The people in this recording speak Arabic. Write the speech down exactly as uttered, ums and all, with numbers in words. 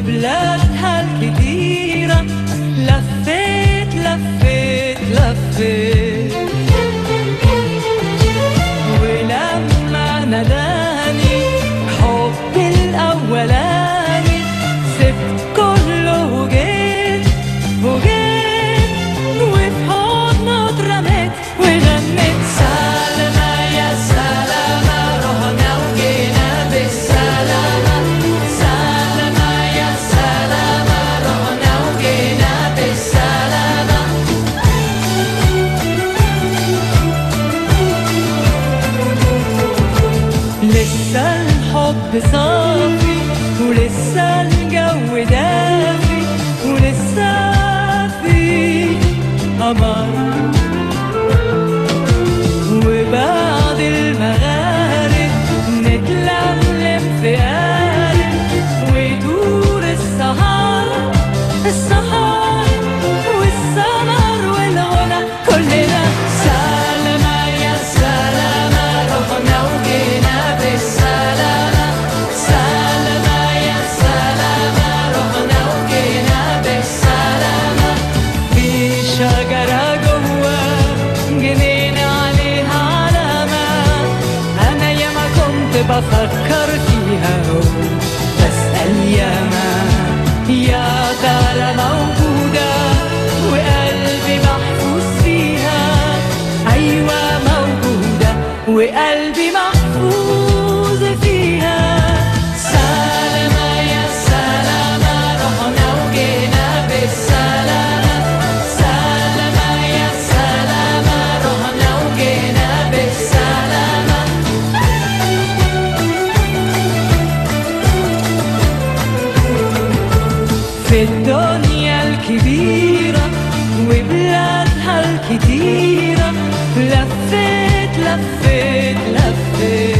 وبلادها الكتيرة لفيت لفيت لفيت، ولما ناداني حبي الأولاني سبت كله وجيت وجيت وفي حضنه اترميت وغنيت سلامة يا سلامة رحنا وجينا بالسلامة، سلامة يا سلامة رحنا وجينا بالسلامة. لسه الحب صافي ولسه الجو دافي ولسه في قمر، وبعد المغارب نتلملم في قارب ويدور السهر السهر والسمر والغنى كلنا سلامة يا سلامة رحنا وجينا بالسلامة، سلامة يا سلامة رحنا وجينا بالسلامة. في شجرة جوا جنينة عليها علامة، أنا ياما كنت بفكر فيها وبسأل ياما يا ترى موجودة وقلبي محفوظ فيها، أيوة موجودة وقلبي محفوظ فيها. سلامة يا سلامة رحنا وجينا بالسلامة، سلامة يا سلامة رحنا وجينا بالسلامة. في الدنيا الكبيرة وبلادها الكتيرة لفيت لفيت لفيت